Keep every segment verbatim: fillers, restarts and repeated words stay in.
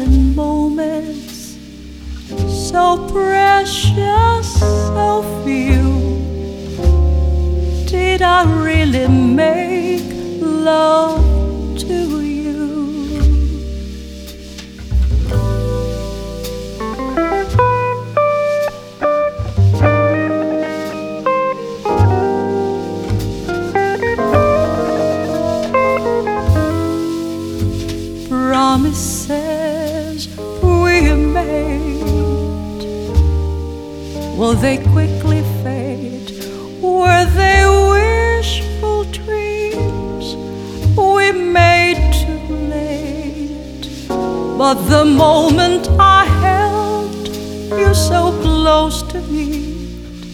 silent moments, so precious, so few. Did I really make love to you? Promises we made, will they quickly fade? Were they wishful dreams we made too late? But the moment I held you so close to me,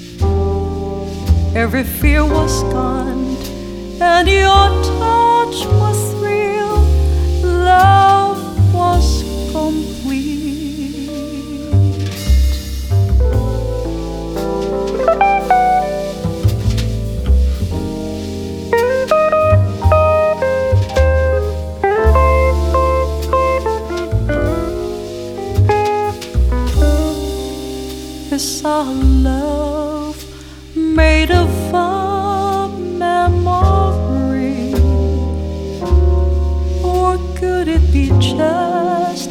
every fear was gone and your touch was real. Love was complete. Is our love made of a memory, or could it be just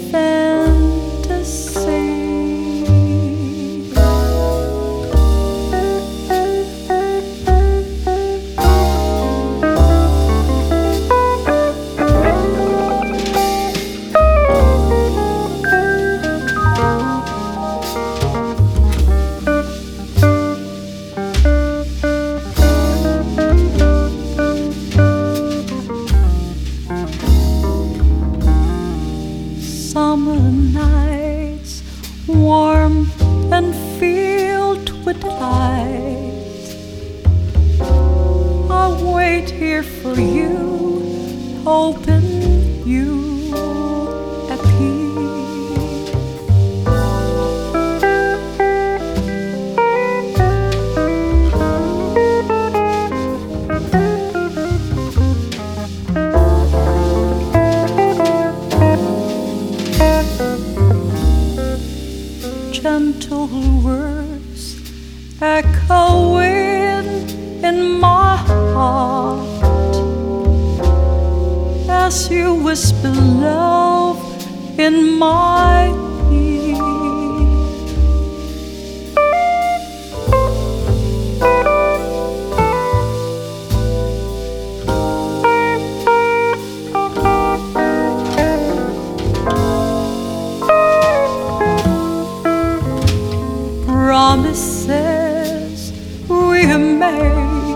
fantasy? Summer nights, warm and filled with light, I'll wait here for you, hoping you appear. Gentle words echoing in my heart as you whisper love in my ear. Promises we made,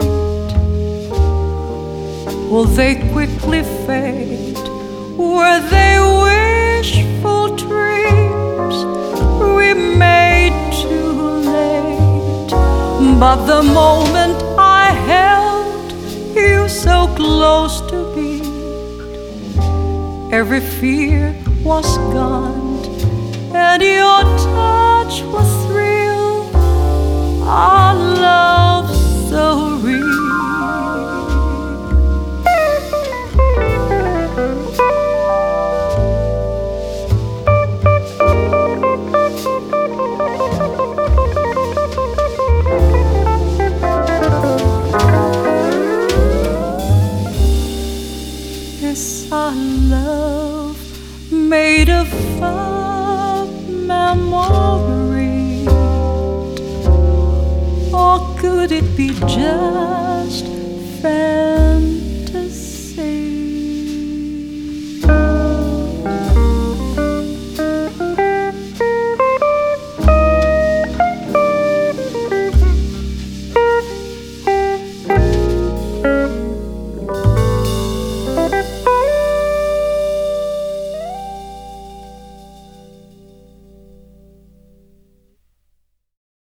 will they quickly fade? Were they wishful dreams we made too late? But the moment I held you so close to me, every fear was gone and your touch was real. Our love so real. Is our love made of a memory, or could it be just